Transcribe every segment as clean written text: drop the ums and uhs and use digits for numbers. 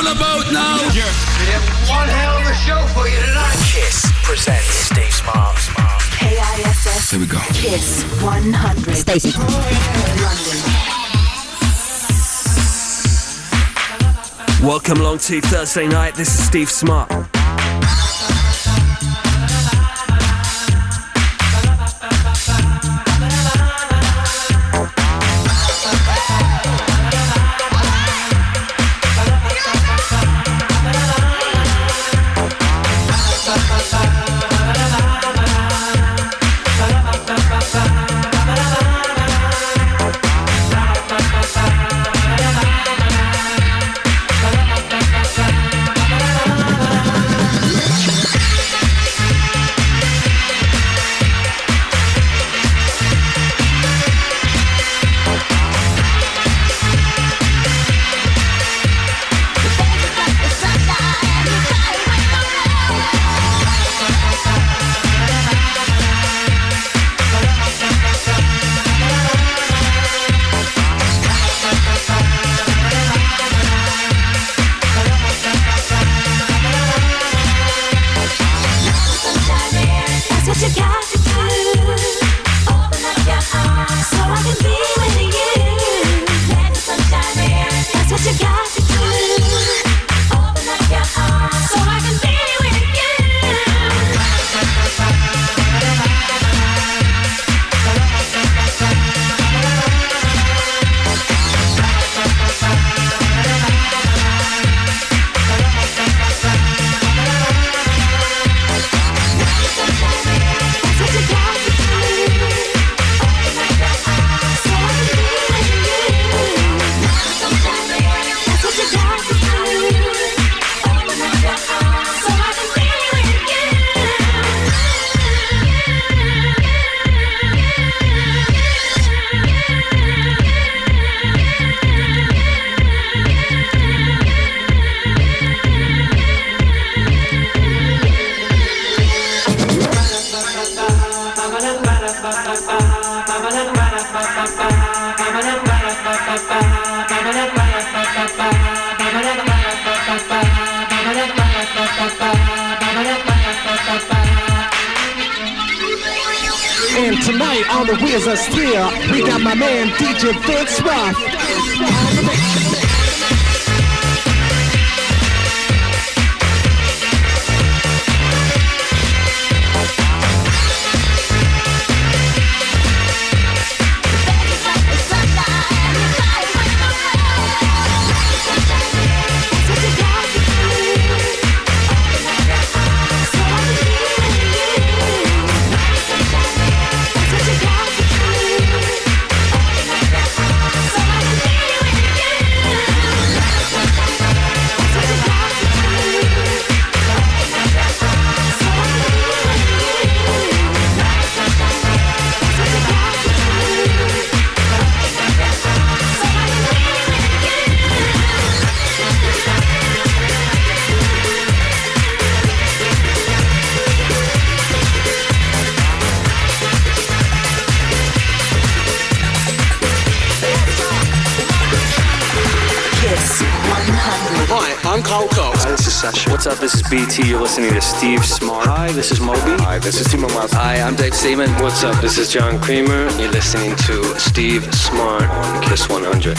about now? Yeah. We have one hell of a show for you tonight. Kiss presents Steve Smart. KISS. Here we go. Kiss 100. Stacey. London. Welcome along to Thursday night. This is Steve Smart. And tonight on the Wheels of Steel, we got my man DJ Vince Roth. I'm Coco. Hi, this is Sasha. What's up? This is BT. You're listening to Steve Smart. Hi, this is Moby. Hi, this is Timo Mas. Hi, I'm Dave Seaman. What's up? This is John Creamer. You're listening to Steve Smart on Kiss 100.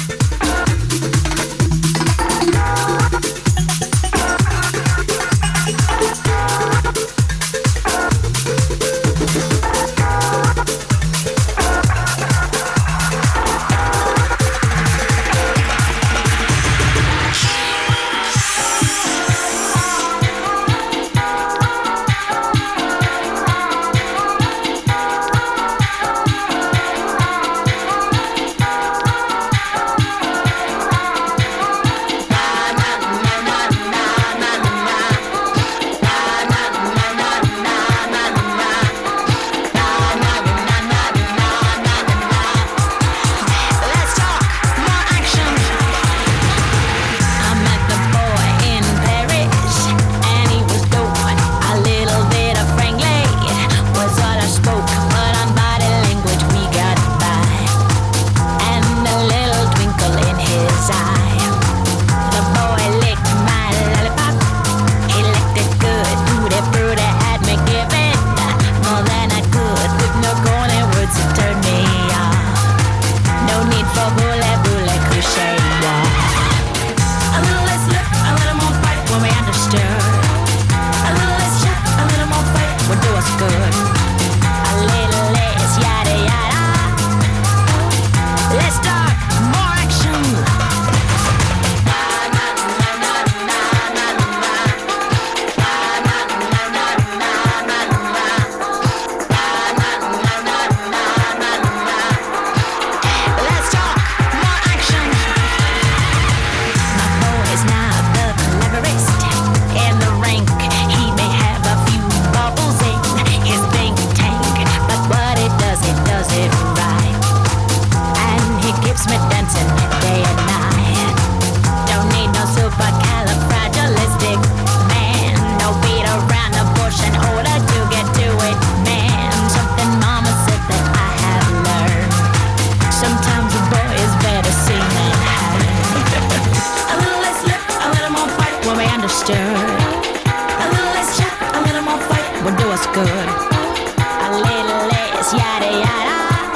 understood. A little less chat, a little more fight would do us good. A little less yada yada.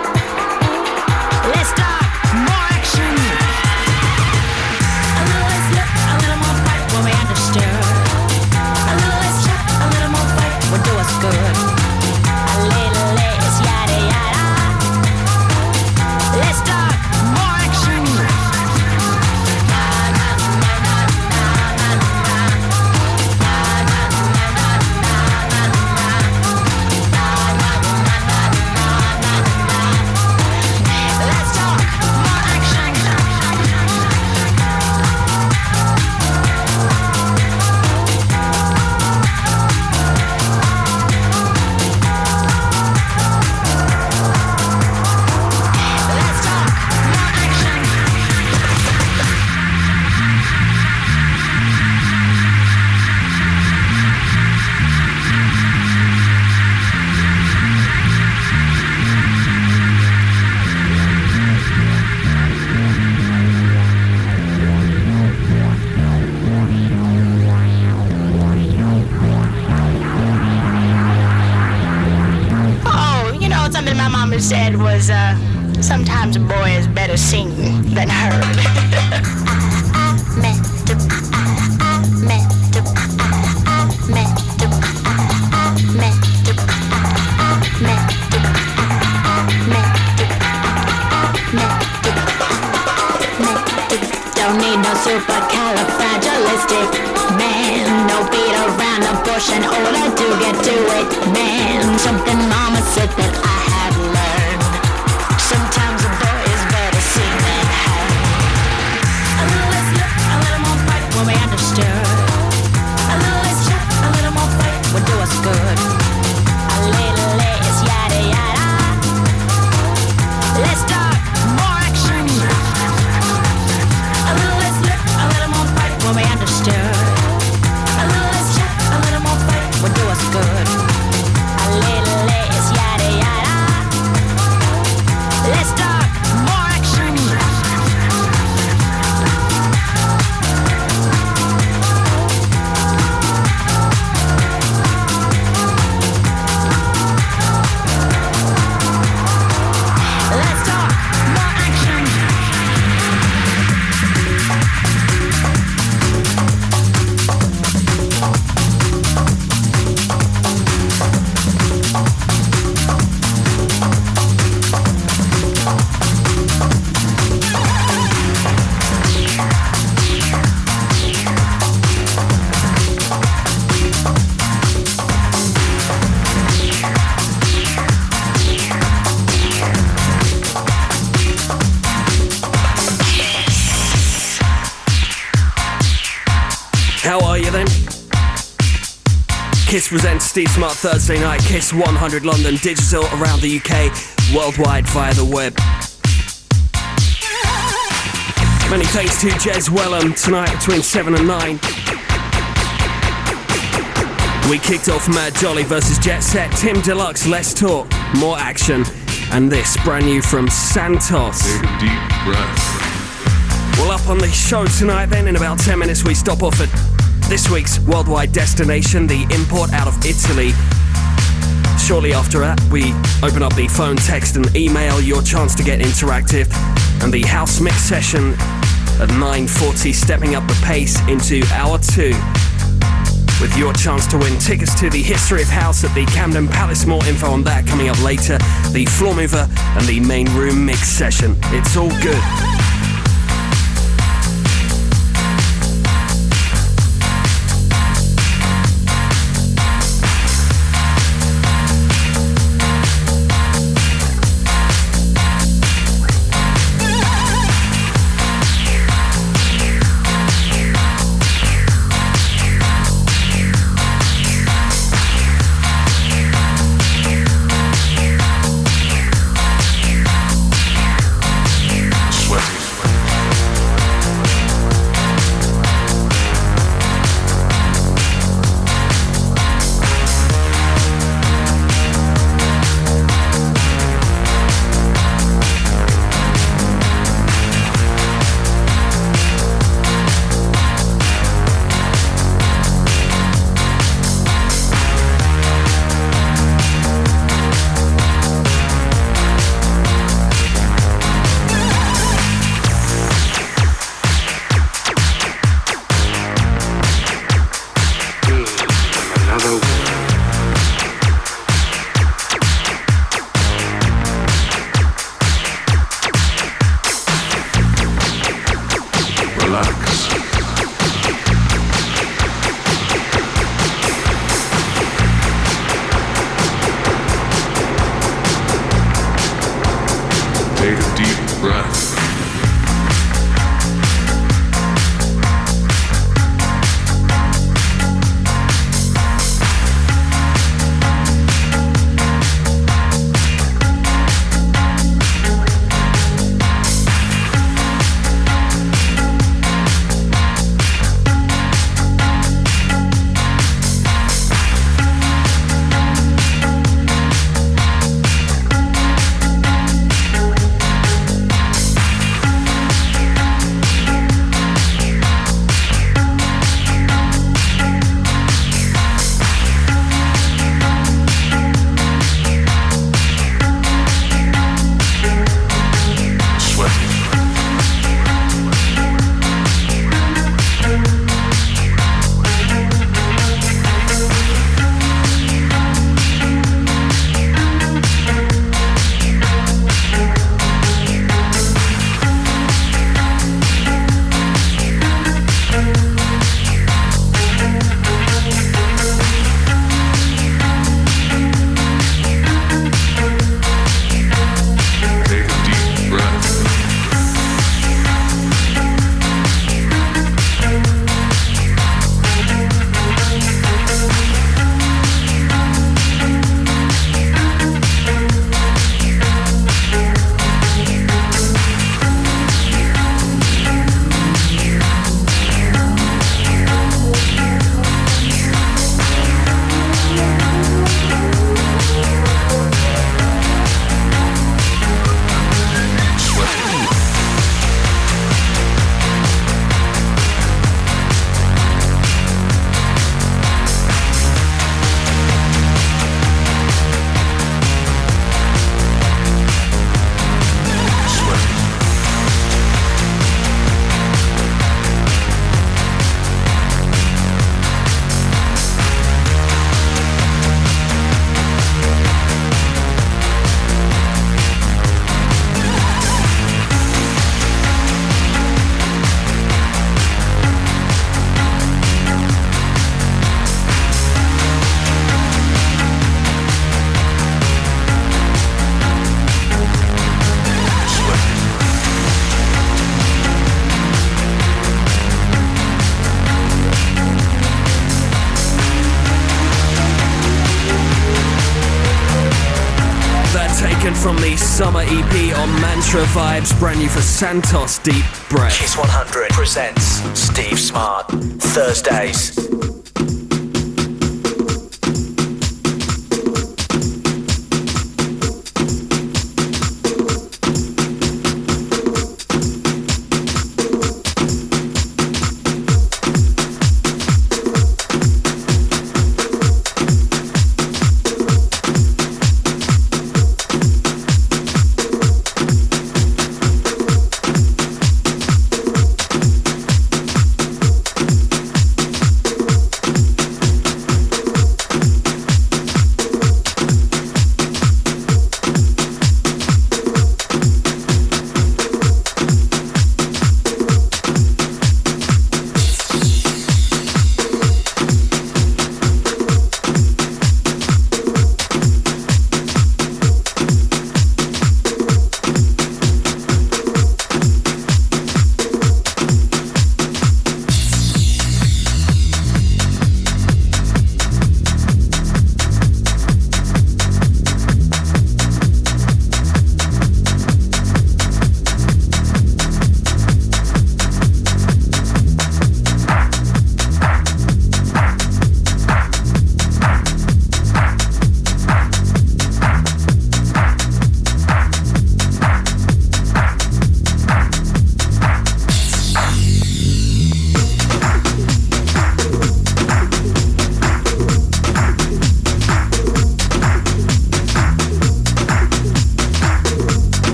Let's talk more action. A little less look, a little more fight when we understood. A little less chat, a little more fight would do us good. A little less yada yada. Let's talk more action. Said was sometimes a boy is better seen than heard. Don't need no supercalifragilistic man. No beat around the bush in order to get to it, man. Something mama said that I have learned. Sometimes a boy is better seen than heard. A little less look, a little more fight when we understood. A little less chat, a little more fight would do us good. A little less yada yada. Let's talk more action. A little less look, a little more fight when we understood. A little less chat, a little more fight would do us good. A little less yada yada. Let's talk more action. Let's talk more action. How are you then? Kiss presents Steve Smart Thursday night. Kiss 100 London, digital around the UK, worldwide via the web. Many thanks to Jez Wellham tonight between 7 and 9. We kicked off Mad Jolly versus Jet Set, Tim Deluxe, Let's Talk, More Action, and this brand new from Santos. Take a deep breath. Well, up on the show tonight then, in about 10 minutes we stop off at this week's worldwide destination, the import out of Italy. Shortly after that, we open up the phone, text and email, your chance to get interactive, and the house mix session at 9:40, stepping up the pace into hour 2, with your chance to win tickets to the History of House at the Camden Palace. More info on that coming up later, the Floor Mover and the Main Room mix session. It's all good. Sweating unreleased summer EP on Mantra Vibes, brand new for Santos, Deep Breath. Kiss 100 presents Steve Smart, Thursdays.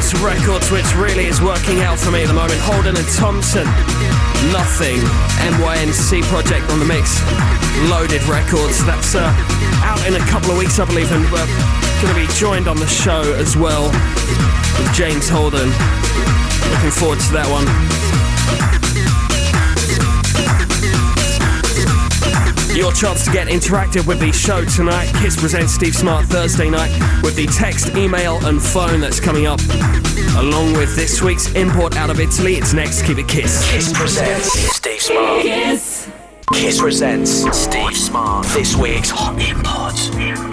Holder's Records, which really is working out for me at the moment. Holden and Thompson, Nothing, MYNC project on the mix. Loaded Records, that's out in a couple of weeks, I believe, and we're going to be joined on the show as well with James Holden. Looking forward to that one. Your chance to get interactive with the show tonight. Kiss presents Steve Smart Thursday night with the text, email and phone that's coming up. Along with this week's import out of Italy, it's next. Keep it Kiss. Kiss presents Steve Smart. Kiss. Kiss presents Steve Smart. This week's hot imports.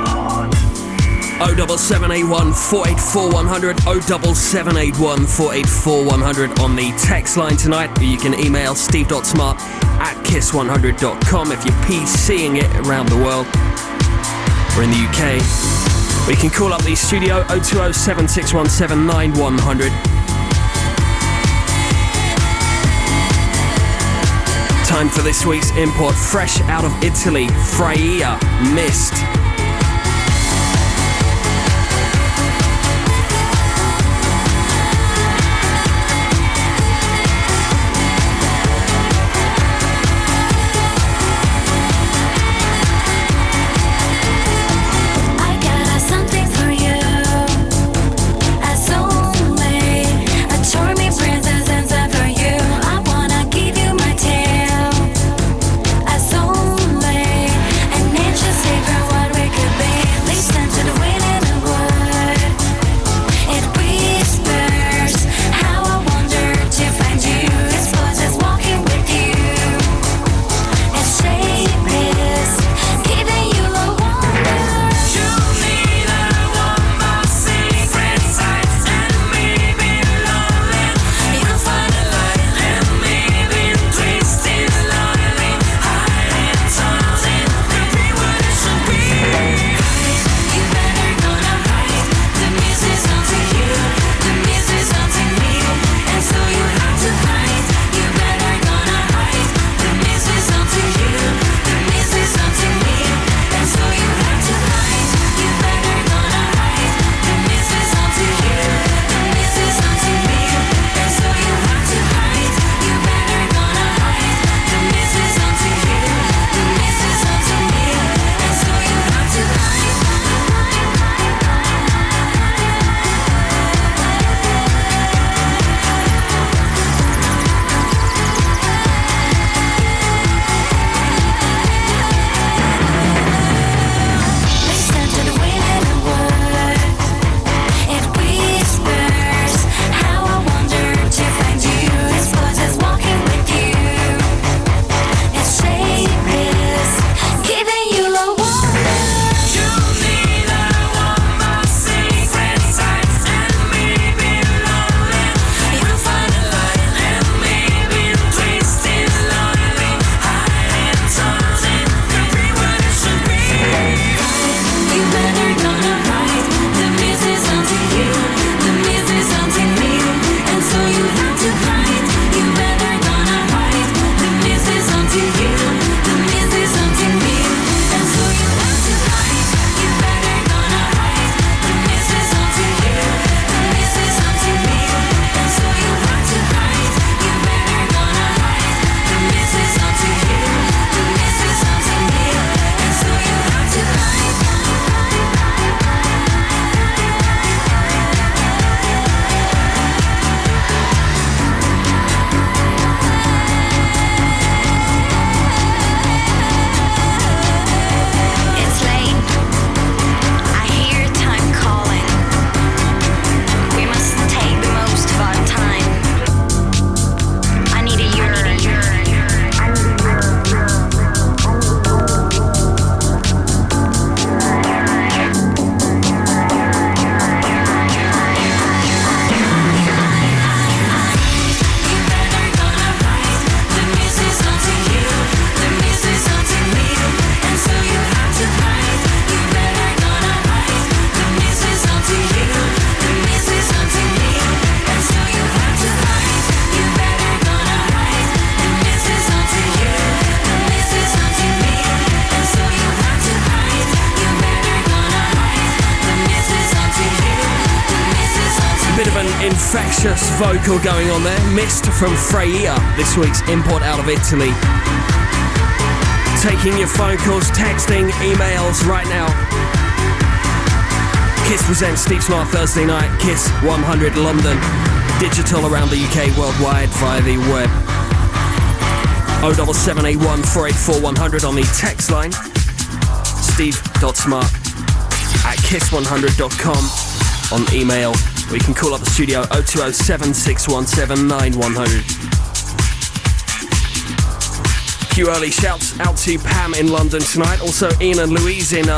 07781 484 100, 07781 484 100 on the text line tonight. Or you can email steve.smart@kiss100.com if you're PCing it around the world or in the UK. Or you can call up the studio 020 7617 9100. Time for this week's import, fresh out of Italy, Freya, Mist. What we Bit of an infectious vocal going on there. Mist from Freya, this week's import out of Italy. Taking your phone calls, texting, emails right now. Kiss presents Steve Smart Thursday night, Kiss 100 London. Digital around the UK, worldwide via the web. 07781 484 100 on the text line. steve.smart@kiss100.com on email. Or you can call up the studio 020 7617 9100. Few early shouts out to Pam in London tonight. Also Ian and Louise in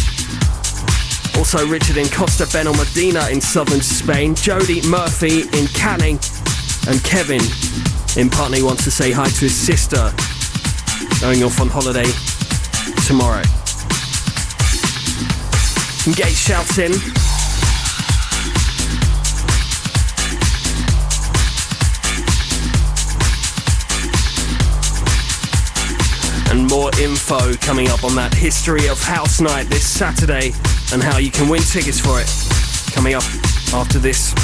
also Richard in Costa Benalmádena in southern Spain. Jody Murphy in Canning. And Kevin in Putney wants to say hi to his sister going off on holiday tomorrow. You can get shouts in. And more info coming up on that History of House Night this Saturday and how you can win tickets for it coming up after this.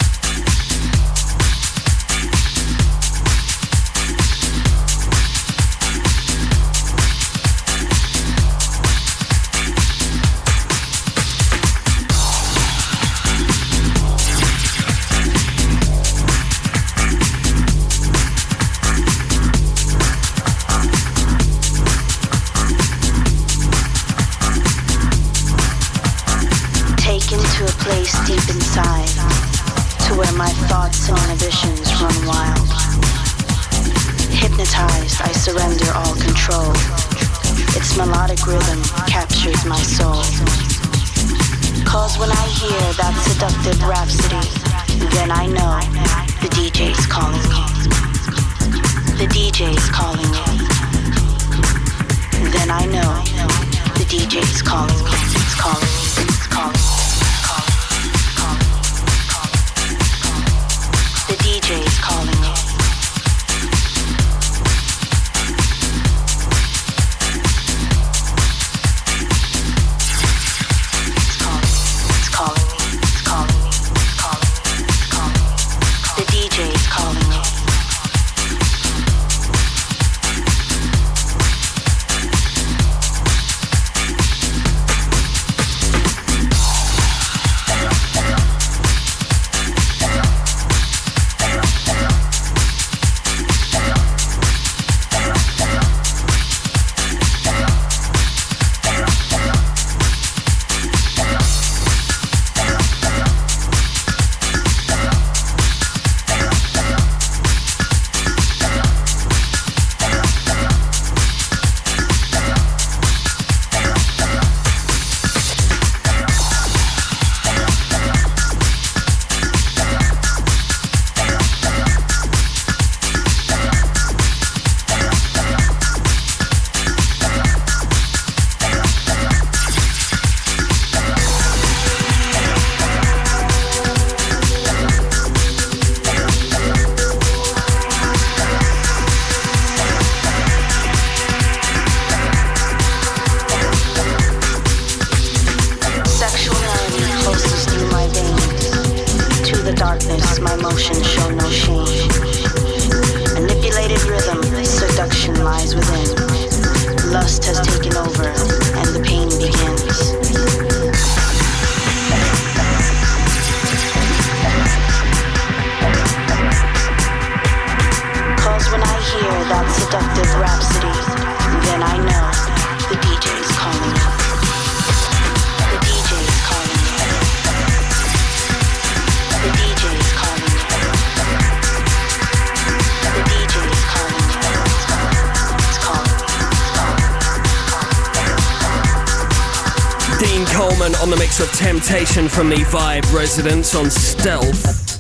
On the mix of Temptation from the Vibe Residence on Stealth.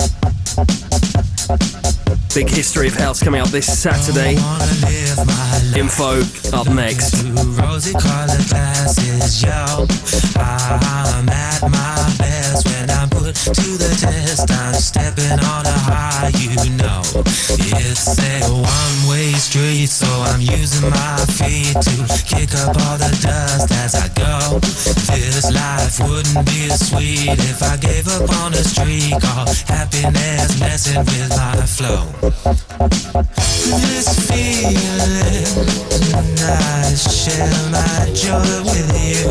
Big History of House coming out this Saturday. Info up next. Rosy colored glasses, yo. I'm at my best when I'm put to the test. I'm stepping on a high, you know. It's a one-way street, so I'm using my feet to kick up all the dust as I go. This life wouldn't be as sweet if I gave up on a streak of happiness messing with my flow. This feeling, I share my joy with you.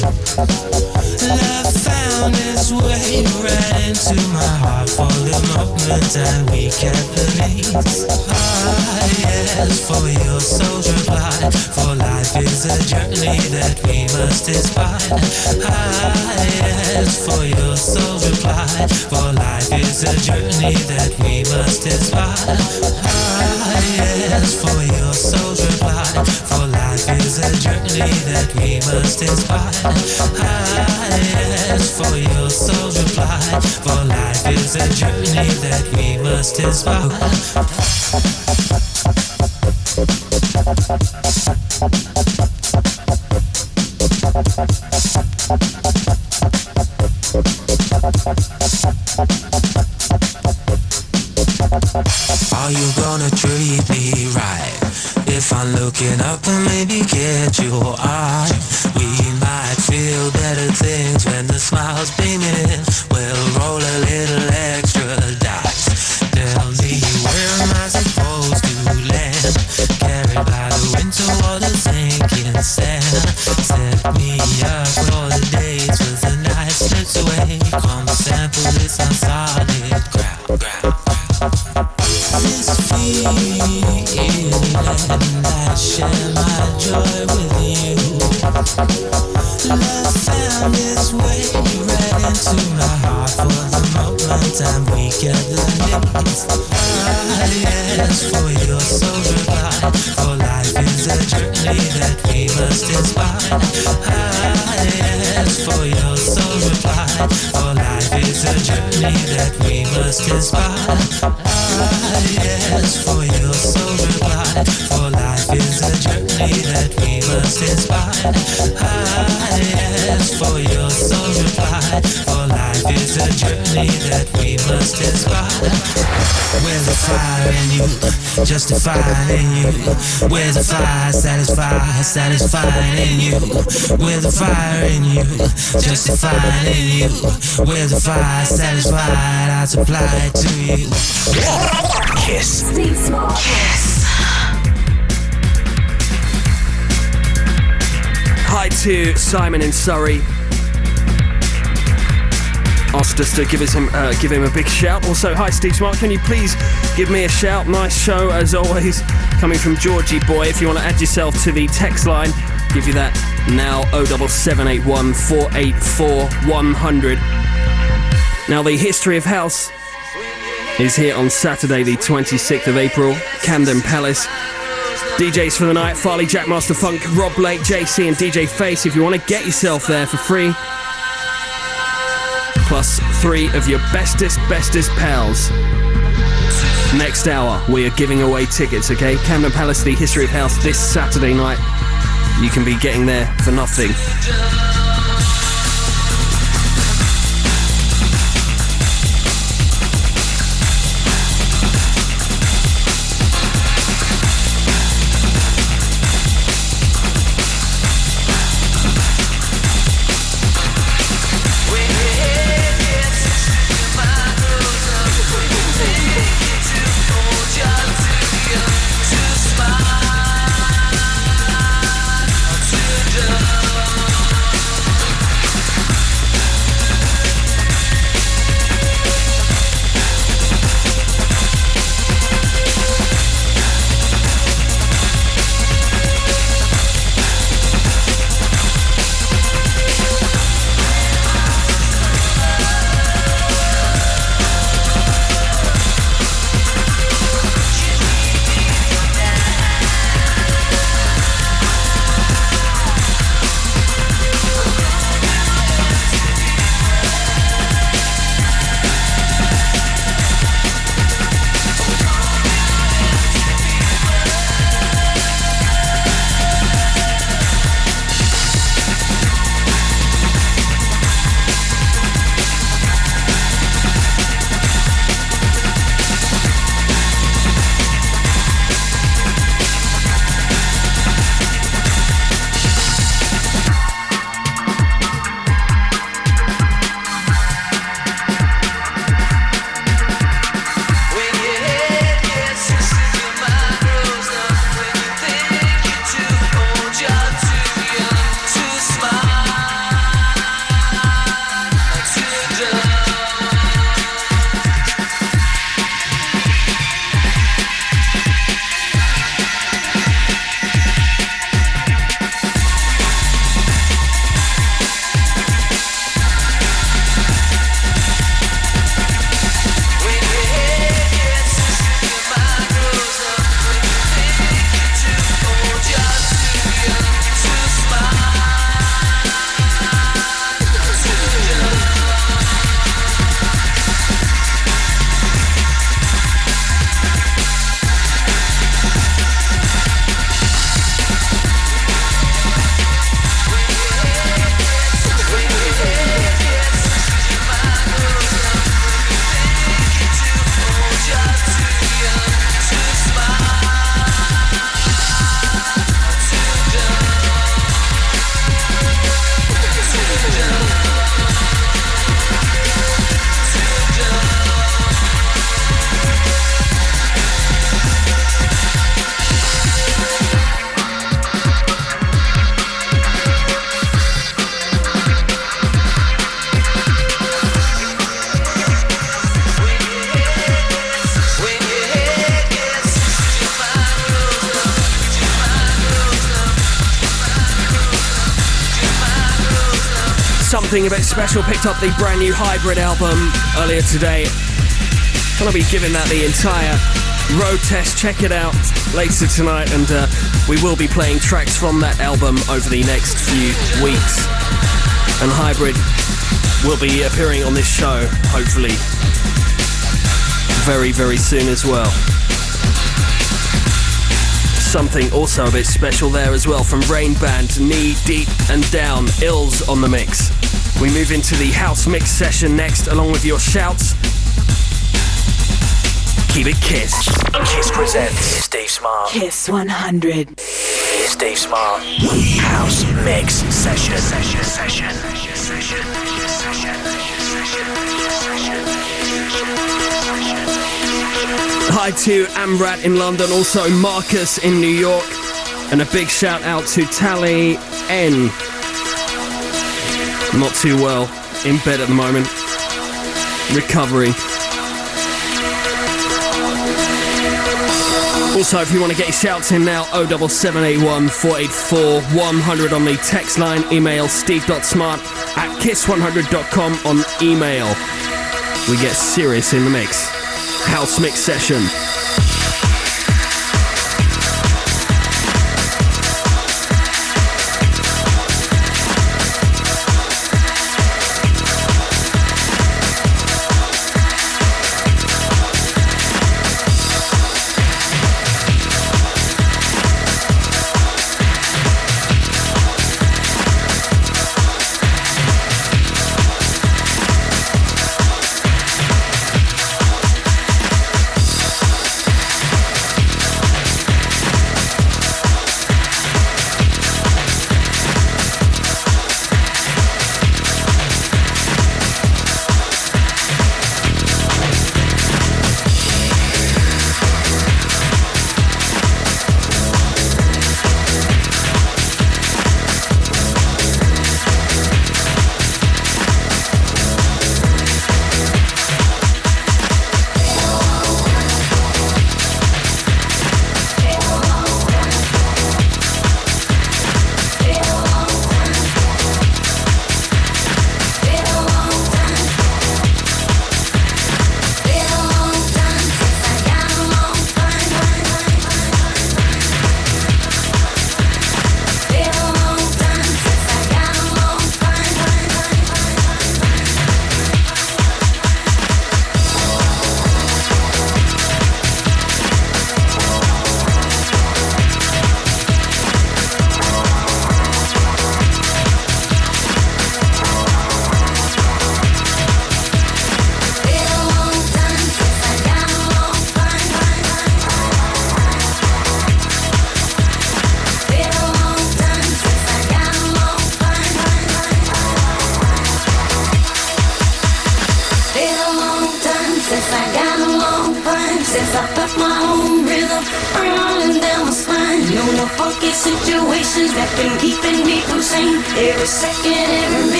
Love found its way right into my heart for the moment and we kept the needs. Yes, for your soul's reply, for life is a journey that we must aspire. Yes, for your soul's reply, for life is a journey that we must aspire. Yes, for your soul's reply, for life is a journey that we must aspire. Yes, for your soul's reply, for life is a journey that we must aspire. Are you gonna treat me right? If I'm looking up and maybe get your eye, we might feel better things when the smile's beaming. We'll roll a little extra dice. Tell me, where am I supposed to land? Carried by the wind toward the sinking sand. Set me up for the days with the night slips away. Come sample this on solid ground. This feeling, I share my joy with you. Love found its way right into my heart for the moment and we get the news. Yes, for your soul's reply, for life is a journey that we must inspire. Yes, for your soul's reply, for life is a journey that we must inspire. Yes, for your soul's reply, for life is a journey that we must inspire. Yes, for your soul's reply, for life is a journey that we must inspire. Where's the fire in you, justifying in you? Where's the fire, satisfying in you? Where's the fire in you, justifying in you? Where's the fire, satisfied, I supply it to you. Kiss. Kiss. Hi to Simon in Surrey. Asked us to give him a big shout. Also, hi Steve Smart, can you please give me a shout? Nice show as always. Coming from Georgie Boy. If you want to add yourself to the text line, give you that now. 07781 484 100. Now the History of House is here on Saturday the 26th of April. Camden Palace. DJs for the night, Farley, Jackmaster Funk, Rob Blake, JC and DJ Face. If you want to get yourself there for free. Plus 3 of your bestest pals. Next hour, we are giving away tickets, okay? Camden Palace, the History of House, this Saturday night. You can be getting there for nothing. something a bit special. Picked up the brand new Hybrid album earlier today. Gonna be giving that the entire road test. Check it out later tonight, and we will be playing tracks from that album over the next few weeks. And Hybrid will be appearing on this show, hopefully, very, very soon as well. Something also a bit special there as well from Rain Band, Knee Deep and Down, Ills on the mix. We move into the house mix session next, along with your shouts. Keep it Kiss. Kiss presents Steve Smart. Kiss 100. Steve Smart. House mix session. Hi to Amrat in London, also Marcus in New York, and a big shout out to Tally N. Not too well, in bed at the moment, recovering. Also, if you want to get your shouts in now, 07781 484 100 on the text line, email steve.smart@kiss100.com on email. We get serious in the mix. House mix session.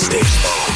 Steve Smart.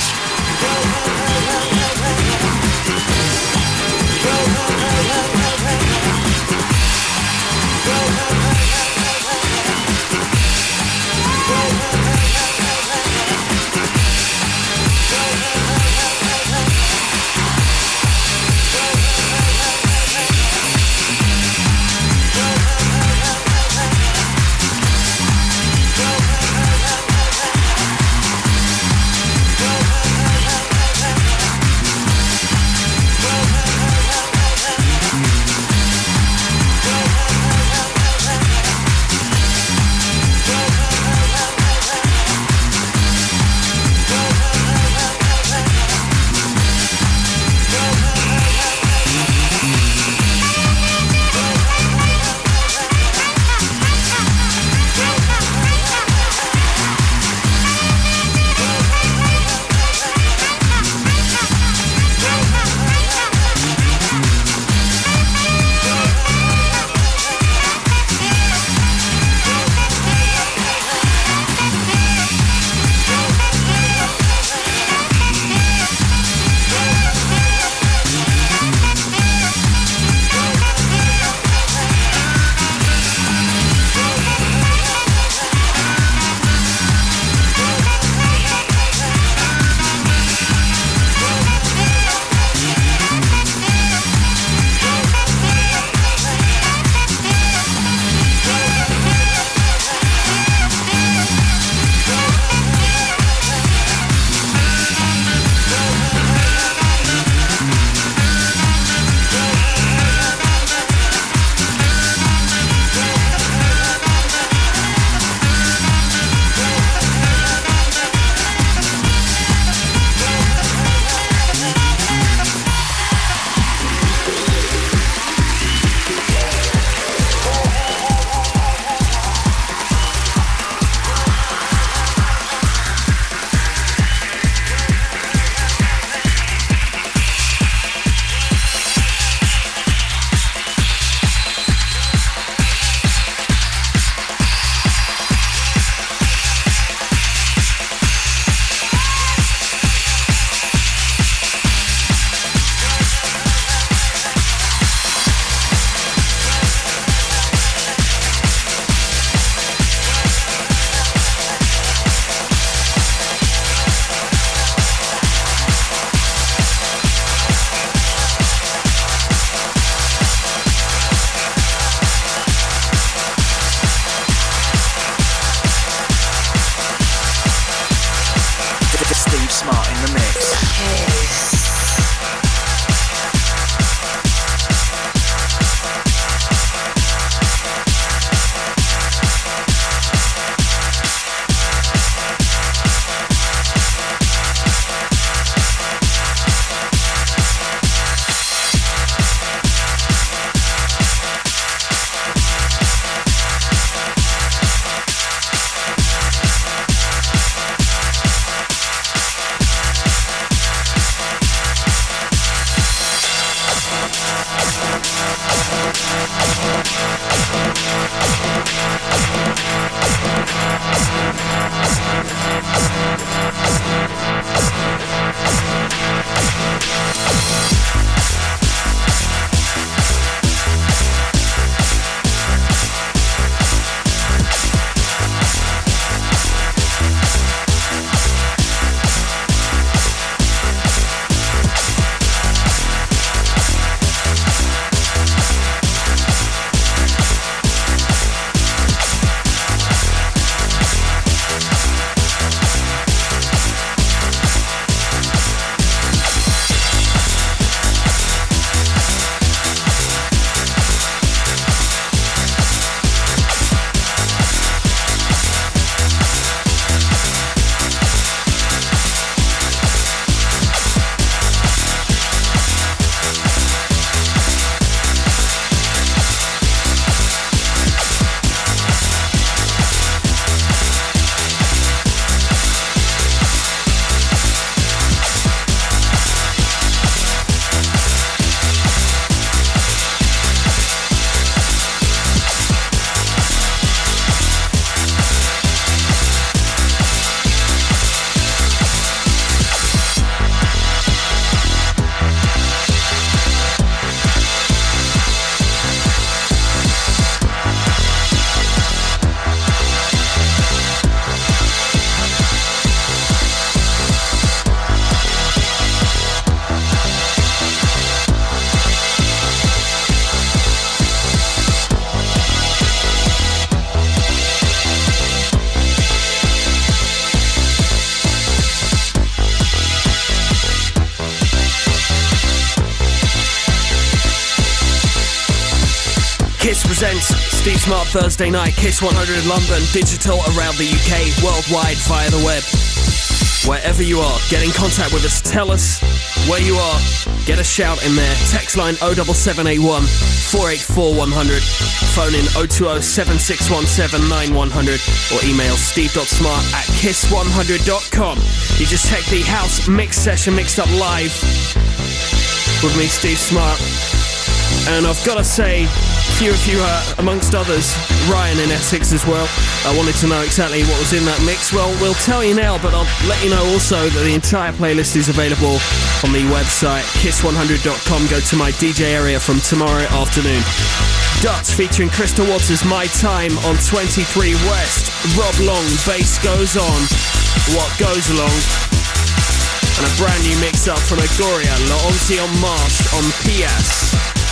Kiss presents Steve Smart Thursday night, Kiss 100 London, digital around the UK, worldwide via the web. Wherever you are, get in contact with us. Tell us where you are. Get a shout in there. Text line 07781 484 100. Phone in 020 7617 9100 or email steve.smart@kiss100.com. You just check the house mix session mixed up live with me, Steve Smart. And I've got to say, a few of you, amongst others, Ryan in Essex as well, I wanted to know exactly what was in that mix. Well, we'll tell you now, but I'll let you know also that the entire playlist is available on the website, kiss100.com. Go to my DJ area from tomorrow afternoon. Dutch featuring Crystal Waters, My Time on 23 West. Rob Long, Bass Goes On, What Goes Along. And a brand new mix-up from Agoria, L'Onzi en Marche on Pias.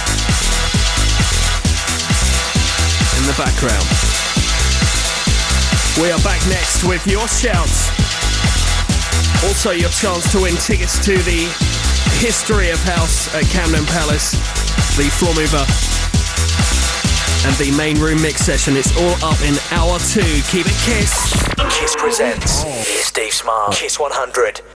In the background. We are back next with your shouts. Also your chance to win tickets to the History of House at Camden Palace, the Floor Mover, and the main room mix session. It's all up in hour 2. Keep it Kiss. Kiss presents Steve Smart, Kiss 100.